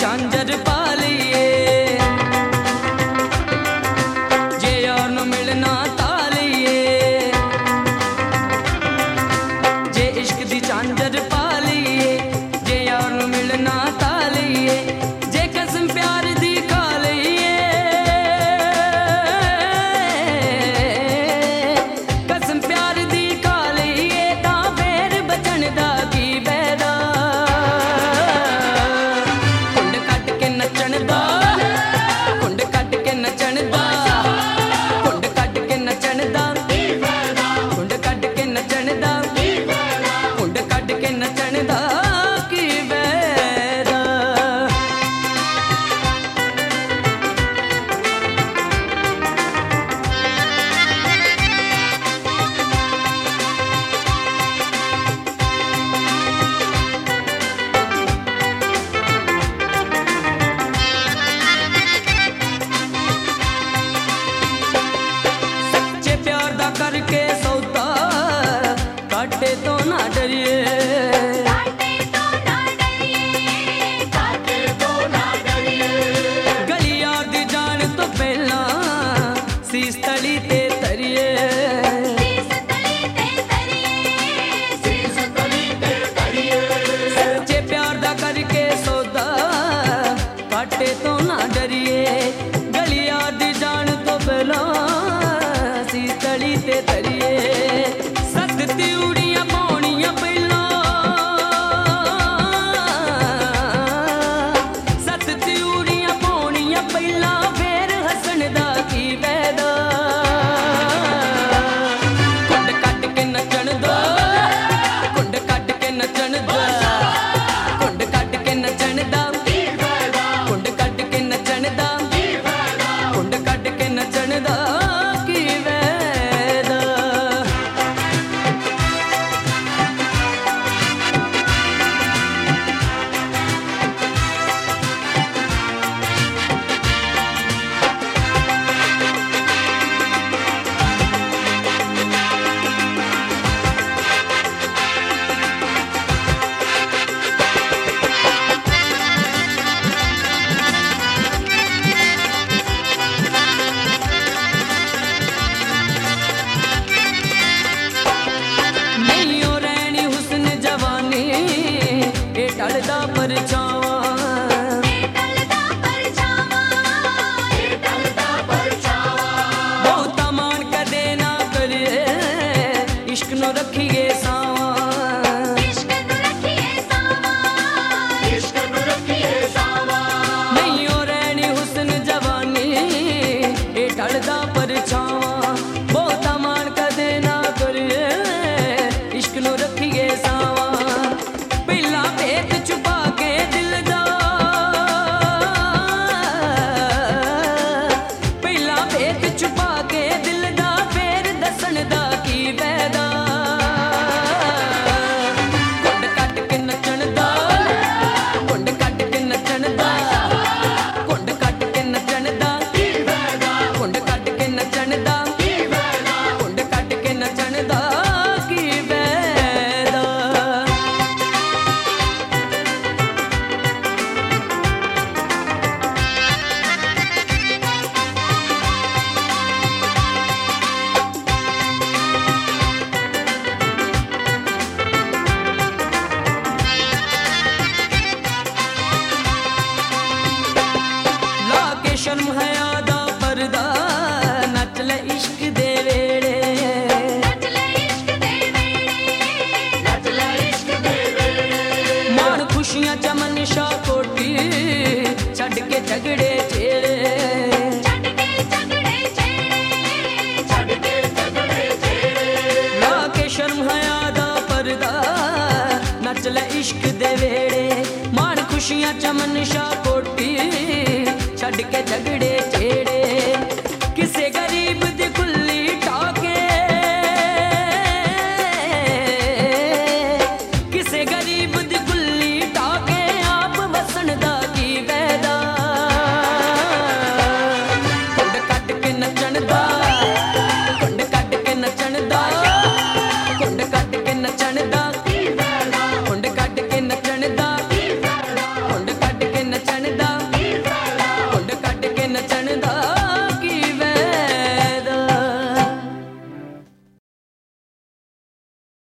झांझर पा लईए, जे यार नू मिलना ता लईए, जे इश्क दी झांझर पा लईए, जे यार नू मिलना ता लईए, जे कसम प्यार दी खा लईए, कसम प्यार दी खा लईए, तां फेर बचन दा की फायदा। कुंड कट के नचण दा, कुंड कट के नचण दा, कुंड कट के नचण दा, कुंड कट के नचण दा, कुंड कट के नचण दा की फायदा। सच्चे प्यार दा करके सौदा, काटे तो ना डरिए, गली यार दी जान तो पहला सीस तली ते तरिए, सच्चे प्यार दा करके सौदा, काटे तो ना डरिए, गली यार दी जान तो पहला सीस तली ते तरिए। सत तिउड़ियां पाउणियां पहला, सत तिउड़ियां पाउणियां पहला, फेर हसन दा की फायदा। कुंड कट के नचण दा, कुंड कट के नचण दा, कुंड कट के नचण दा, कुंड कट के नचण दा, कुंड कट के नचण दा की फायदा। नहीं ओ रैनी हुस्न जवानी, ए टलदा परछावां, बहुता मान कदे ना करिए, इश्क नू रखिए सावां, नहीं ओ रैनी हुस्न जवानी, ए टलदा परछावां, बहुता मान कदे ना करिए, इश्क नू रखिए सावां। पहला भेत छुपा के दिल दा, पहला भेत छुपा के दिल दा, फेर दसन दा की फायदा। कुंड कट के नचण दा, कुंड कट के नचण दा, कुंड कट के नचण दा, कुंड कट के नचण दा, कुंड कट के नचण दा की फायदा। ला के शर्म हया दा पर्दा, नच ले इश्क दे वेड़े, मान खुशियां चमन शाह कोटी, छड़ के झगड़े छेड़े, ला के शर्म हया दा पर्दा, नच ले इश्क दे वेड़े, मान खुशियां चमन शाह कोटी, छड़ के झगड़े